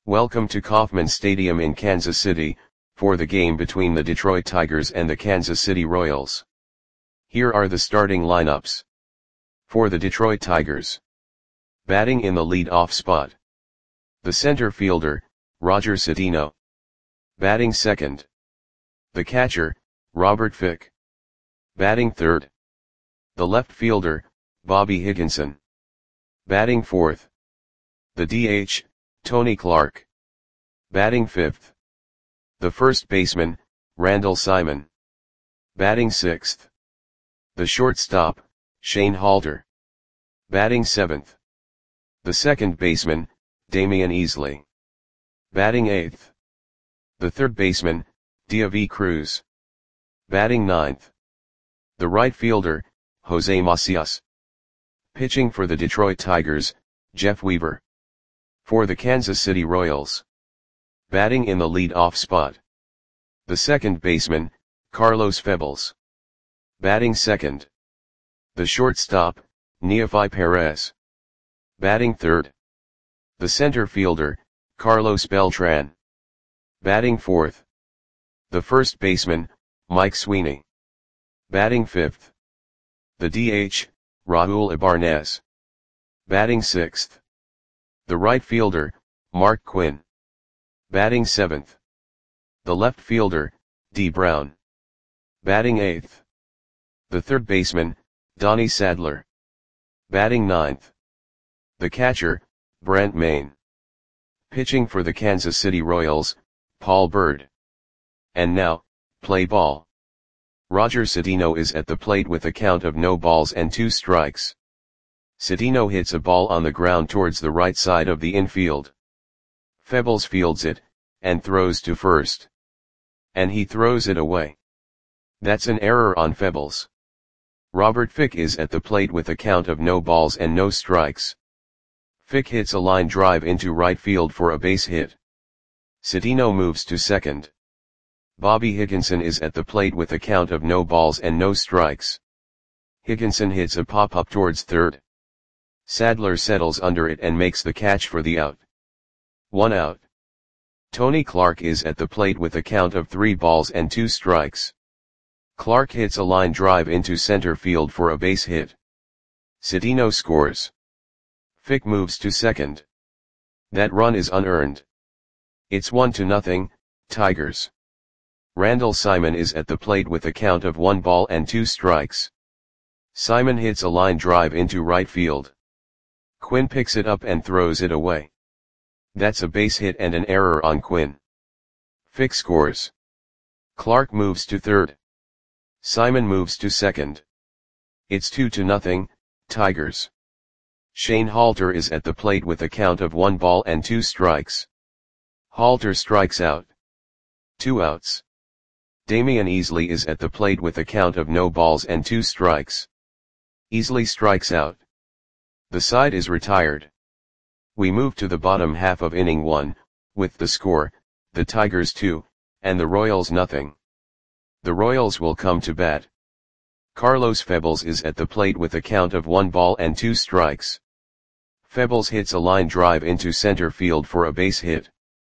Welcome to Kauffman Stadium in Kansas City, for the game between the Detroit Tigers and the Kansas City Royals. Here are the starting lineups. For the Detroit Tigers. Batting in the lead-off spot. The center fielder, Roger Cedeno. Batting second. The catcher, Robert Fick. Batting third. The left fielder, Bobby Higginson. Batting fourth. The DH, Tony Clark. Batting fifth. The first baseman, Randall Simon. Batting sixth. The shortstop, Shane Halter. Batting seventh. The second baseman, Damian Easley. Batting eighth. The third baseman, Deivi Cruz. Batting ninth. The right fielder, Jose Macias. Pitching for the Detroit Tigers, Jeff Weaver. For the Kansas City Royals. Batting in the lead-off spot. The second baseman, Carlos Febles. Batting second. The shortstop, Neofi Perez. Batting third. The center fielder, Carlos Beltran. Batting fourth. The first baseman, Mike Sweeney. Batting fifth. The DH, Raul Ibanez. Batting sixth. The right fielder, Mark Quinn. Batting seventh. The left fielder, D. Brown. Batting eighth. The third baseman, Donnie Sadler. Batting ninth. The catcher, Brent Mayne. Pitching for the Kansas City Royals, Paul Byrd. And now, play ball. Roger Cedeno is at the plate with a count of no balls and 2 strikes. Cedeno hits a ball on the ground towards the right side of the infield. Febles fields it, and throws to first. And he throws it away. That's an error on Febles. Robert Fick is at the plate with a count of no balls and no strikes. Fick hits a line drive into right field for a base hit. Cedeno moves to second. Bobby Higginson is at the plate with a count of no balls and no strikes. Higginson hits a pop-up towards third. Sadler settles under it and makes the catch for the out. 1 out. Tony Clark is at the plate with a count of 3 balls and 2 strikes. Clark hits a line drive into center field for a base hit. Cedeno scores. Fick moves to second. That run is unearned. It's 1-0, Tigers. Randall Simon is at the plate with a count of 1 ball and 2 strikes. Simon hits a line drive into right field. Quinn picks it up and throws it away. That's a base hit and an error on Quinn. Fick scores. Clark moves to third. Simon moves to second. It's 2-0, Tigers. Shane Halter is at the plate with a count of 1 ball and 2 strikes. Halter strikes out. 2 outs. Damian Easley is at the plate with a count of no balls and 2 strikes. Easley strikes out. The side is retired. We move to the bottom half of inning 1, with the score, the Tigers 2, and the Royals 0. The Royals will come to bat. Carlos Febles is at the plate with a count of 1 ball and 2 strikes. Febles hits a line drive into center field for a base hit.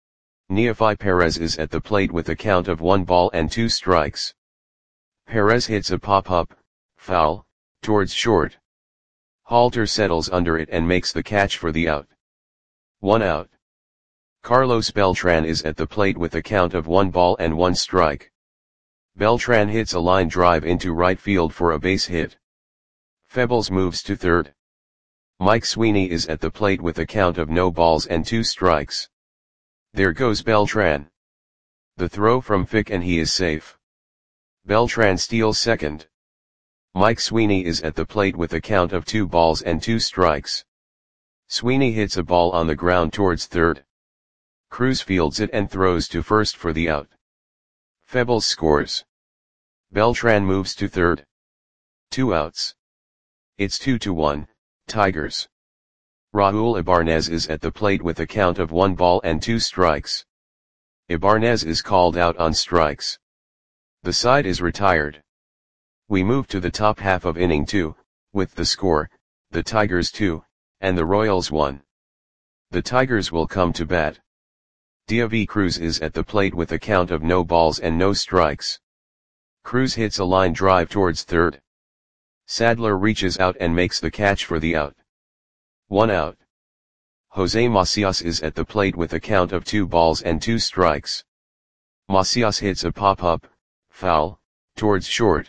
Neofi Perez is at the plate with a count of 1 ball and 2 strikes. Perez hits a pop-up, foul, towards short. Halter settles under it and makes the catch for the out. 1 out. Carlos Beltran is at the plate with a count of 1 ball and 1 strike. Beltran hits a line drive into right field for a base hit. Febles moves to third. Mike Sweeney is at the plate with a count of no balls and 2 strikes. There goes Beltran. The throw from Fick and he is safe. Beltran steals second. Mike Sweeney is at the plate with a count of 2 balls and 2 strikes. Sweeney hits a ball on the ground towards third. Cruz fields it and throws to first for the out. Febles scores. Beltran moves to third. 2 outs. It's 2-1, Tigers. Raul Ibanez is at the plate with a count of 1 ball and 2 strikes. Ibanez is called out on strikes. The side is retired. We move to the top half of inning 2, with the score, the Tigers 2, and the Royals 1. The Tigers will come to bat. David Cruz is at the plate with a count of no balls and no strikes. Cruz hits a line drive towards third. Sadler reaches out and makes the catch for the out. 1 out. Jose Macias is at the plate with a count of 2 balls and 2 strikes. Macias hits a pop-up, foul, towards short.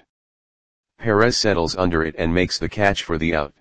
Perez settles under it and makes the catch for the out.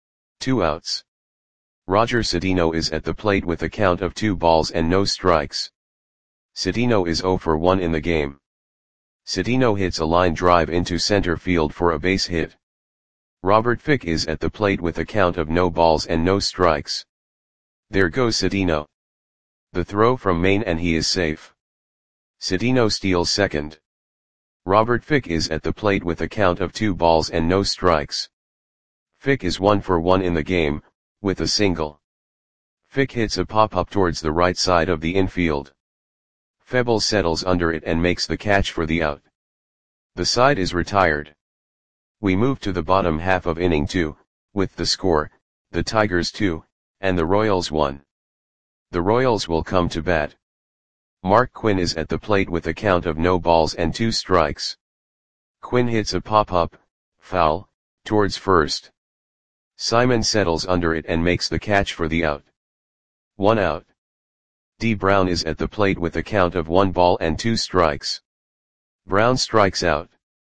2 outs. Roger Cedeno is at the plate with a count of 2 balls and no strikes. Cedeno is 0 for 1 in the game. Cedeno hits a line drive into center field for a base hit. Robert Fick is at the plate with a count of no balls and no strikes. There goes Cedeno. The throw from Maine and he is safe. Cedeno steals second. Robert Fick is at the plate with a count of 2 balls and no strikes. Fick is 1 for 1 in the game, with a single. Fick hits a pop-up towards the right side of the infield. Febles settles under it and makes the catch for the out. The side is retired. We move to the bottom half of inning 2, with the score, the Tigers 2, and the Royals 1. The Royals will come to bat. Mark Quinn is at the plate with a count of no balls and 2 strikes. Quinn hits a pop-up, foul, towards first. Simon settles under it and makes the catch for the out. 1 out. D. Brown is at the plate with a count of 1 ball and 2 strikes. Brown strikes out.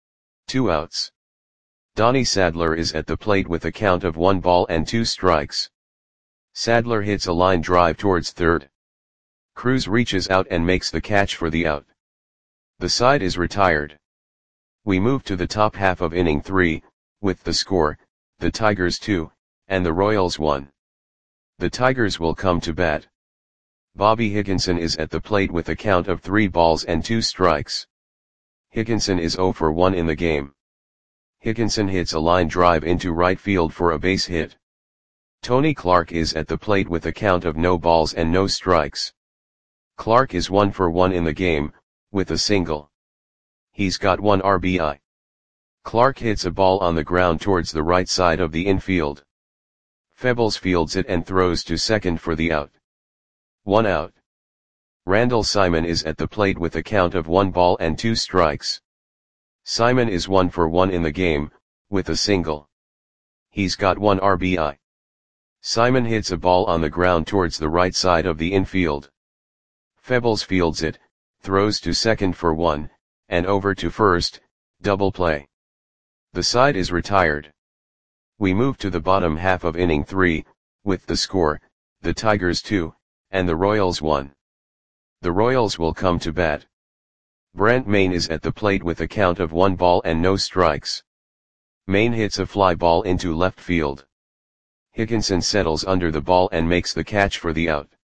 2 outs. Donnie Sadler is at the plate with a count of 1 ball and 2 strikes. Sadler hits a line drive towards third. Cruz reaches out and makes the catch for the out. The side is retired. We move to the top half of inning 3, with the score, the Tigers 2, and the Royals 1. The Tigers will come to bat. Bobby Higginson is at the plate with a count of 3 balls and 2 strikes. Higginson is 0 for 1 in the game. Higginson hits a line drive into right field for a base hit. Tony Clark is at the plate with a count of no balls and no strikes. Clark is 1 for 1 in the game, with a single. He's got 1 RBI. Clark hits a ball on the ground towards the right side of the infield. Febles fields it and throws to second for the out. 1 out. Randall Simon is at the plate with a count of 1 ball and 2 strikes. Simon is 1 for 1 in the game, with a single. He's got 1 RBI. Simon hits a ball on the ground towards the right side of the infield. Febles fields it, throws to second for 1, and over to first, double play. The side is retired. We move to the bottom half of inning 3, with the score, the Tigers 2, and the Royals 1. The Royals will come to bat. Brent Maine is at the plate with a count of 1 ball and no strikes. Maine hits a fly ball into left field. Higginson settles under the ball and makes the catch for the out.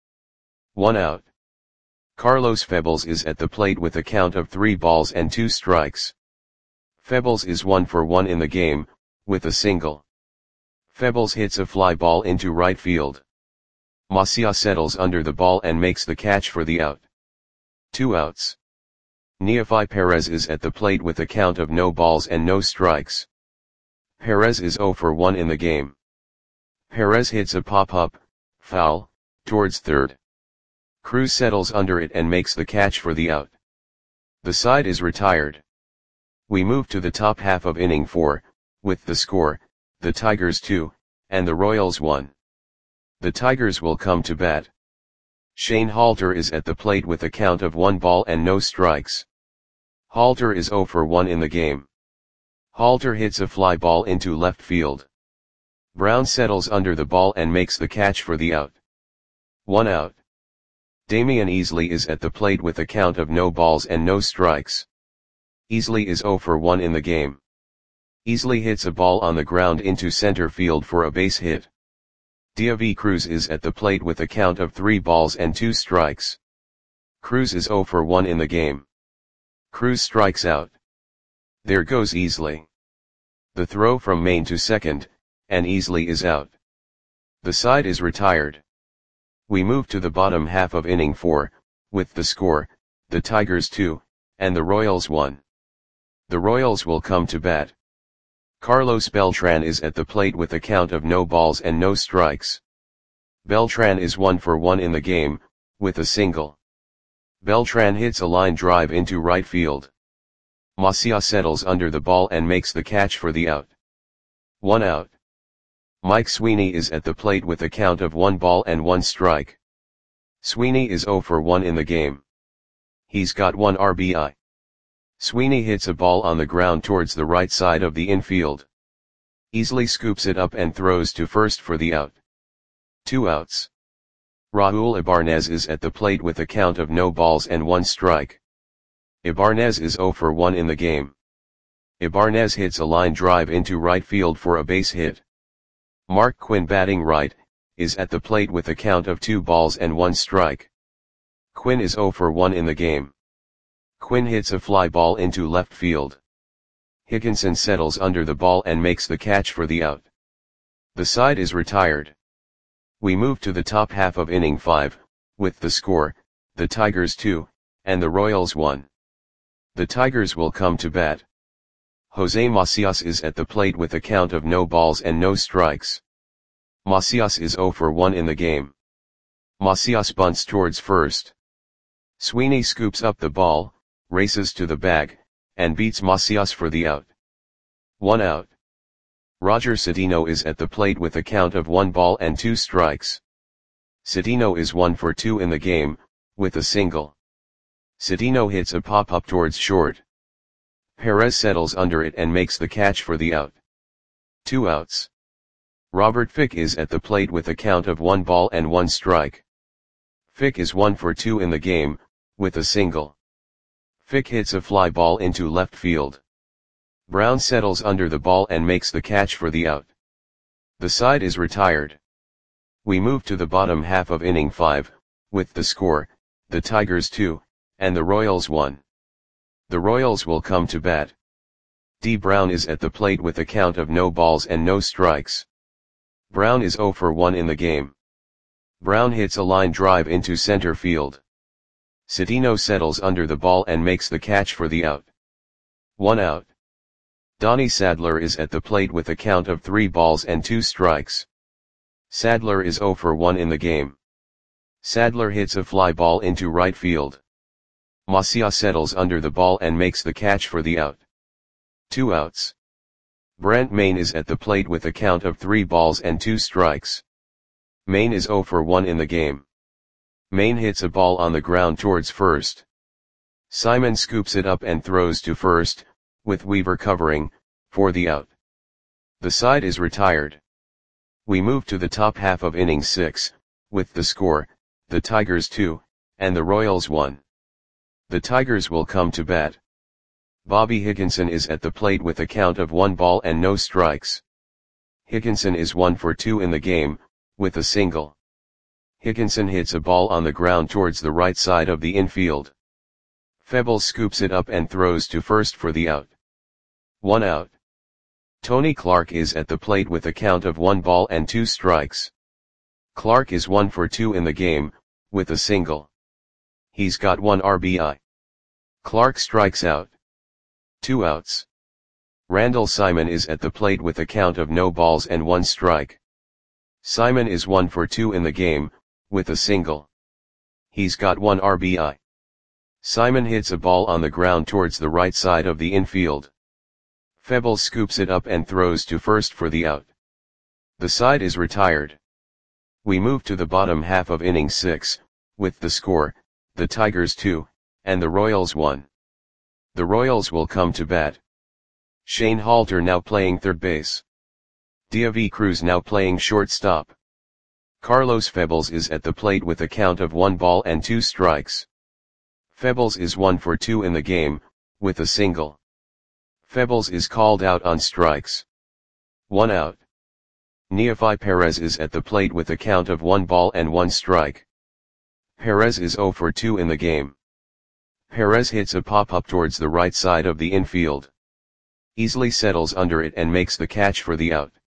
1 out. Carlos Febles is at the plate with a count of 3 balls and 2 strikes. Febles is 1 for 1 in the game, with a single. Febles hits a fly ball into right field. Macias settles under the ball and makes the catch for the out. 2 outs. Neefi Perez is at the plate with a count of no balls and no strikes. Perez is 0 for 1 in the game. Perez hits a pop-up, foul, towards third. Cruz settles under it and makes the catch for the out. The side is retired. We move to the top half of inning 4, with the score, the Tigers 2, and the Royals 1. The Tigers will come to bat. Shane Halter is at the plate with a count of 1 ball and no strikes. Halter is 0 for 1 in the game. Halter hits a fly ball into left field. Brown settles under the ball and makes the catch for the out. 1 out. Damian Easley is at the plate with a count of no balls and no strikes. Easley is 0 for 1 in the game. Easley hits a ball on the ground into center field for a base hit. David Cruz is at the plate with a count of 3 balls and 2 strikes. Cruz is 0 for 1 in the game. Cruz strikes out. There goes Easley. The throw from Maine to second, and Easley is out. The side is retired. We move to the bottom half of inning 4, with the score, the Tigers 2, and the Royals 1. The Royals will come to bat. Carlos Beltran is at the plate with a count of no balls and no strikes. Beltran is 1 for 1 in the game, with a single. Beltran hits a line drive into right field. Macias settles under the ball and makes the catch for the out. 1 out. Mike Sweeney is at the plate with a count of 1 ball and 1 strike. Sweeney is 0 for 1 in the game. He's got 1 RBI. Sweeney hits a ball on the ground towards the right side of the infield. Easily scoops it up and throws to first for the out. 2 outs. Raul Ibanez is at the plate with a count of no balls and 1 strike. Ibanez is 0 for 1 in the game. Ibanez hits a line drive into right field for a base hit. Mark Quinn, batting right, is at the plate with a count of 2 balls and 1 strike. Quinn is 0 for 1 in the game. Quinn hits a fly ball into left field. Higginson settles under the ball and makes the catch for the out. The side is retired. We move to the top half of inning 5, with the score, the Tigers 2, and the Royals 1. The Tigers will come to bat. Jose Macias is at the plate with a count of no balls and no strikes. Macias is 0 for 1 in the game. Macias bunts towards first. Sweeney scoops up the ball, races to the bag, and beats Macias for the out. 1 out. Roger Cedeno is at the plate with a count of 1 ball and 2 strikes. Cedeno is 1 for 2 in the game, with a single. Cedeno hits a pop-up towards short. Perez settles under it and makes the catch for the out. 2 outs. Robert Fick is at the plate with a count of 1 ball and 1 strike. Fick is 1 for 2 in the game, with a single. Fick hits a fly ball into left field. Brown settles under the ball and makes the catch for the out. The side is retired. We move to the bottom half of inning 5, with the score, the Tigers 2, and the Royals 1. The Royals will come to bat. D. Brown is at the plate with a count of no balls and no strikes. Brown is 0 for 1 in the game. Brown hits a line drive into center field. Cedeno settles under the ball and makes the catch for the out. 1 out. Donnie Sadler is at the plate with a count of 3 balls and 2 strikes. Sadler is 0 for 1 in the game. Sadler hits a fly ball into right field. Macias settles under the ball and makes the catch for the out. 2 outs. Brent Mayne is at the plate with a count of 3 balls and 2 strikes. Mayne is 0 for 1 in the game. Mayne hits a ball on the ground towards first. Simon scoops it up and throws to first, with Weaver covering, for the out. The side is retired. We move to the top half of inning 6, with the score, the Tigers 2, and the Royals 1. The Tigers will come to bat. Bobby Higginson is at the plate with a count of 1 ball and no strikes. Higginson is 1 for 2 in the game, with a single. Higginson hits a ball on the ground towards the right side of the infield. Febles scoops it up and throws to first for the out. 1 out. Tony Clark is at the plate with a count of 1 ball and 2 strikes. Clark is 1 for 2 in the game, with a single. He's got 1 RBI. Clark strikes out. 2 outs. Randall Simon is at the plate with a count of no balls and 1 strike. Simon is 1 for 2 in the game, with a single. He's got 1 RBI. Simon hits a ball on the ground towards the right side of the infield. Febles scoops it up and throws to first for the out. The side is retired. We move to the bottom half of inning 6, with the score, the Tigers 2, and the Royals 1. The Royals will come to bat. Shane Halter now playing third base. Diavi Cruz now playing shortstop. Carlos Febles is at the plate with a count of 1 ball and 2 strikes. Febles is 1 for 2 in the game, with a single. Febles is called out on strikes. 1 out. Neefi Perez is at the plate with a count of 1 ball and 1 strike. Perez is 0 for 2 in the game. Perez hits a pop-up towards the right side of the infield. Easily settles under it and makes the catch for the out.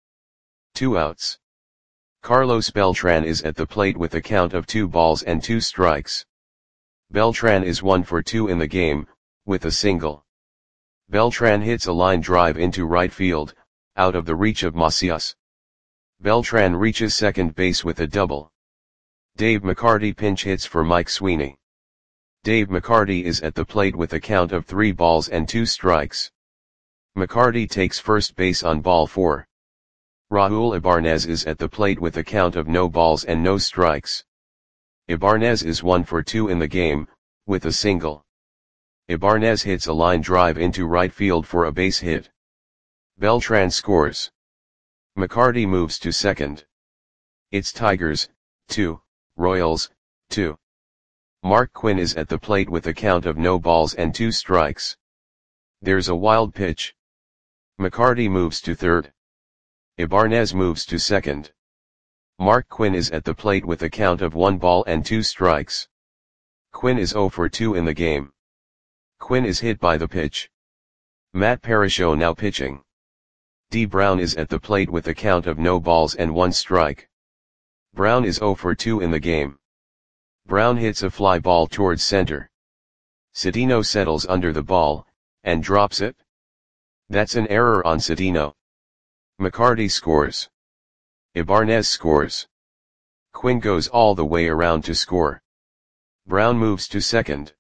2 outs. Carlos Beltran is at the plate with a count of 2 balls and 2 strikes. Beltran is 1 for 2 in the game, with a single. Beltran hits a line drive into right field, out of the reach of Macias. Beltran reaches second base with a double. Dave McCarty pinch hits for Mike Sweeney. Dave McCarty is at the plate with a count of 3 balls and 2 strikes. McCarty takes first base on ball 4. Raul Ibanez is at the plate with a count of no balls and no strikes. Ibanez is 1 for 2 in the game, with a single. Ibanez hits a line drive into right field for a base hit. Beltran scores. McCarty moves to second. It's Tigers, 2, Royals, 2. Mark Quinn is at the plate with a count of no balls and 2 strikes. There's a wild pitch. McCarty moves to third. Ibanez moves to second. Mark Quinn is at the plate with a count of 1 ball and 2 strikes. Quinn is 0 for 2 in the game. Quinn is hit by the pitch. Matt Parasho now pitching. D. Brown is at the plate with a count of no balls and 1 strike. Brown is 0 for 2 in the game. Brown hits a fly ball towards center. Cedeno settles under the ball, and drops it. That's an error on Cedeno. McCarty scores. Ibanez scores. Quinn goes all the way around to score. Brown moves to second.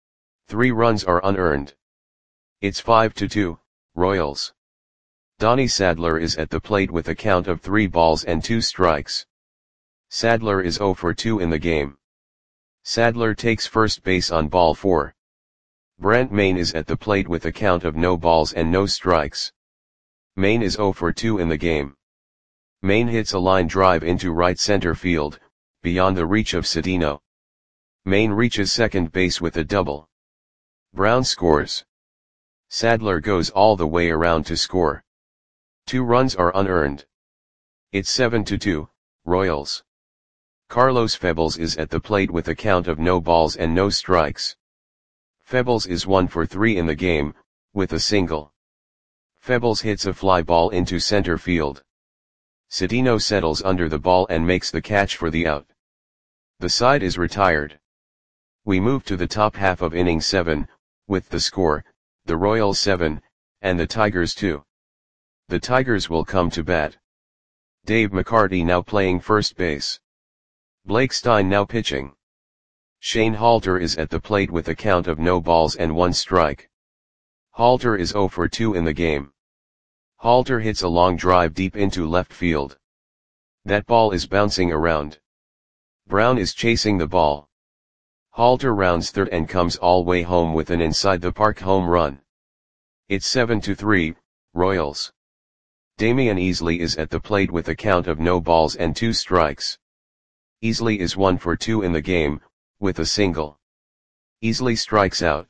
3 runs are unearned. It's 5-2, Royals. Donnie Sadler is at the plate with a count of 3 balls and 2 strikes. Sadler is 0 for 2 in the game. Sadler takes first base on ball 4. Brent Maine is at the plate with a count of no balls and no strikes. Maine is 0 for 2 in the game. Maine hits a line drive into right center field, beyond the reach of Cedeno. Maine reaches second base with a double. Brown scores. Sadler goes all the way around to score. 2 runs are unearned. It's 7-2, Royals. Carlos Febles is at the plate with a count of no balls and no strikes. Febles is 1 for 3 in the game, with a single. Febles hits a fly ball into center field. Cedeno settles under the ball and makes the catch for the out. The side is retired. We move to the top half of inning 7, with the score, the Royals 7, and the Tigers 2. The Tigers will come to bat. Dave McCarty now playing first base. Blake Stein now pitching. Shane Halter is at the plate with a count of no balls and 1 strike. Halter is 0 for 2 in the game. Halter hits a long drive deep into left field. That ball is bouncing around. Brown is chasing the ball. Halter rounds third and comes all way home with an inside-the-park home run. It's 7-3, Royals. Damian Easley is at the plate with a count of no balls and 2 strikes. Easley is 1 for 2 in the game, with a single. Easley strikes out.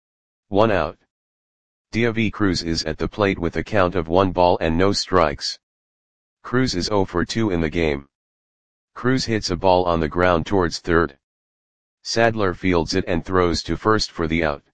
1 out. Diavi Cruz is at the plate with a count of 1 ball and no strikes. Cruz is 0 for 2 in the game. Cruz hits a ball on the ground towards third. Sadler fields it and throws to first for the out.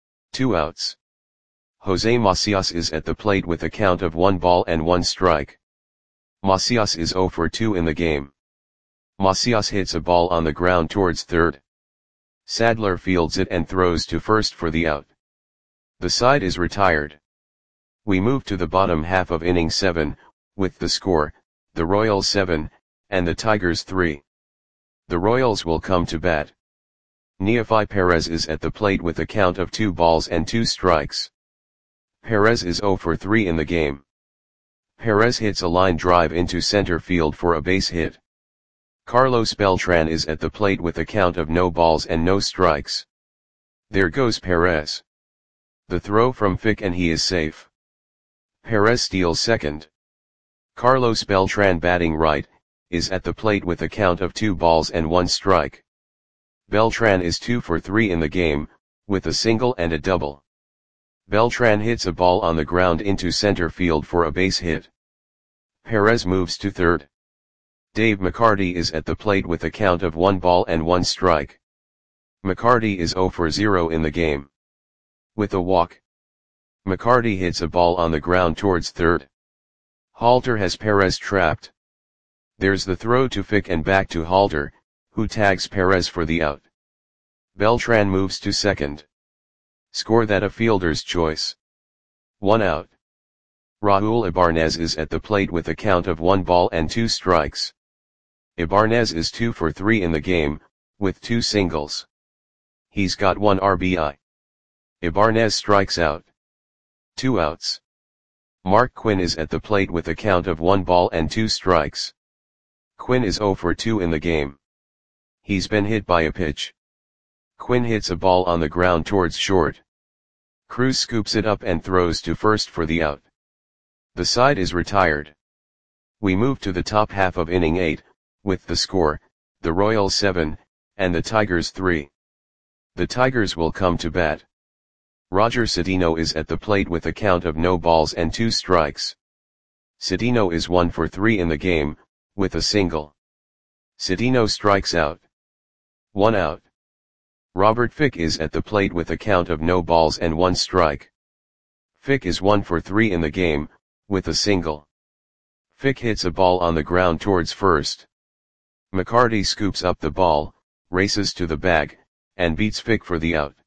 2 outs. Jose Macias is at the plate with a count of 1 ball and 1 strike. Macias is 0 for 2 in the game. Macias hits a ball on the ground towards third. Sadler fields it and throws to first for the out. The side is retired. We move to the bottom half of inning 7, with the score, the Royals 7, and the Tigers 3. The Royals will come to bat. Neefi Perez is at the plate with a count of 2 balls and 2 strikes. Perez is 0 for 3 in the game. Perez hits a line drive into center field for a base hit. Carlos Beltran is at the plate with a count of no balls and no strikes. There goes Perez. The throw from Fick and he is safe. Perez steals second. Carlos Beltran batting right, is at the plate with a count of 2 balls and 1 strike. Beltran is 2 for 3 in the game, with a single and a double. Beltran hits a ball on the ground into center field for a base hit. Perez moves to third. Dave McCarty is at the plate with a count of 1 ball and 1 strike. McCarty is 0 for 0 in the game. With a walk. McCarty hits a ball on the ground towards third. Halter has Perez trapped. There's the throw to Fick and back to Halter, who tags Perez for the out. Beltran moves to second. Score that a fielder's choice. 1 out. Raul Ibanez is at the plate with a count of 1 ball and 2 strikes. Ibanez is 2 for 3 in the game, with 2 singles. He's got 1 RBI. Ibanez strikes out. 2 outs. Mark Quinn is at the plate with a count of 1 ball and 2 strikes. Quinn is 0 for 2 in the game. He's been hit by a pitch. Quinn hits a ball on the ground towards short. Cruz scoops it up and throws to first for the out. The side is retired. We move to the top half of inning 8, with the score, the Royals 7, and the Tigers 3. The Tigers will come to bat. Roger Cedeno is at the plate with a count of no balls and 2 strikes. Cedeno is 1 for 3 in the game, with a single. Cedeno strikes out. 1 out. Robert Fick is at the plate with a count of no balls and 1 strike. Fick is 1 for 3 in the game, with a single. Fick hits a ball on the ground towards first. McCarty scoops up the ball, races to the bag, and beats Fick for the out.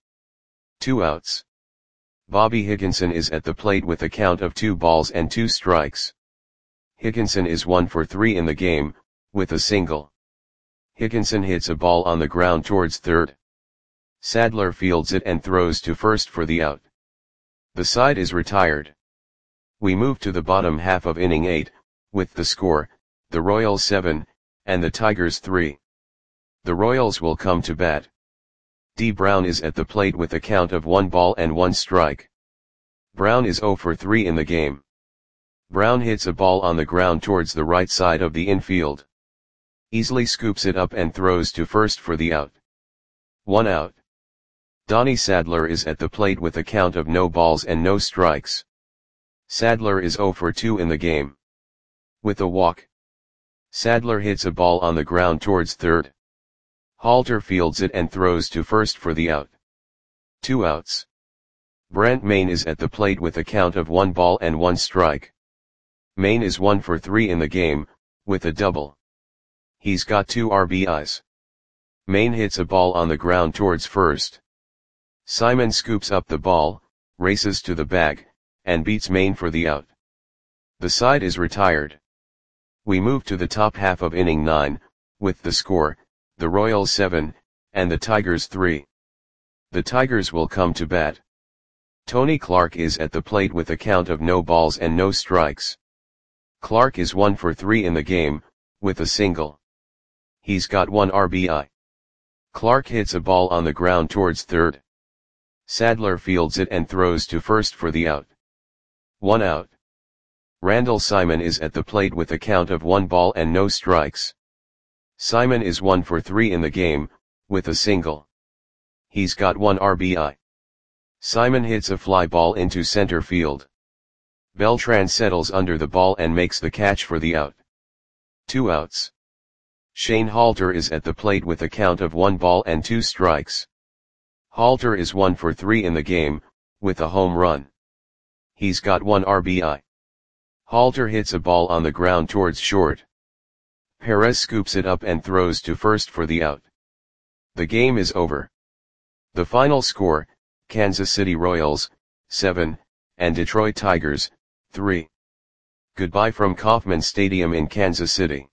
2 outs. Bobby Higginson is at the plate with a count of 2 balls and 2 strikes. Higginson is 1 for 3 in the game, with a single. Higginson hits a ball on the ground towards third. Sadler fields it and throws to first for the out. The side is retired. We move to the bottom half of inning 8, with the score, the Royals 7, and the Tigers 3. The Royals will come to bat. D. Brown is at the plate with a count of 1 ball and 1 strike. Brown is 0 for 3 in the game. Brown hits a ball on the ground towards the right side of the infield. Easily scoops it up and throws to first for the out. 1 out. Donnie Sadler is at the plate with a count of no balls and no strikes. Sadler is 0 for 2 in the game. With a walk. Sadler hits a ball on the ground towards third. Halter fields it and throws to first for the out. 2 outs. Brent Maine is at the plate with a count of 1 ball and 1 strike. Maine is 1 for 3 in the game, with a double. He's got 2 RBIs. Maine hits a ball on the ground towards first. Simon scoops up the ball, races to the bag, and beats Maine for the out. The side is retired. We move to the top half of inning 9, with the score, the Royals 7, and the Tigers 3. The Tigers will come to bat. Tony Clark is at the plate with a count of no balls and no strikes. Clark is 1 for 3 in the game, with a single. He's got 1 RBI. Clark hits a ball on the ground towards third. Sadler fields it and throws to first for the out. 1 out. Randall Simon is at the plate with a count of 1 ball and no strikes. Simon is 1 for 3 in the game, with a single. He's got 1 RBI. Simon hits a fly ball into center field. Beltran settles under the ball and makes the catch for the out. 2 outs. Shane Halter is at the plate with a count of 1 ball and 2 strikes. Halter is 1 for 3 in the game, with a home run. He's got 1 RBI. Halter hits a ball on the ground towards short. Perez scoops it up and throws to first for the out. The game is over. The final score, Kansas City Royals, 7, and Detroit Tigers, 3. Goodbye from Kauffman Stadium in Kansas City.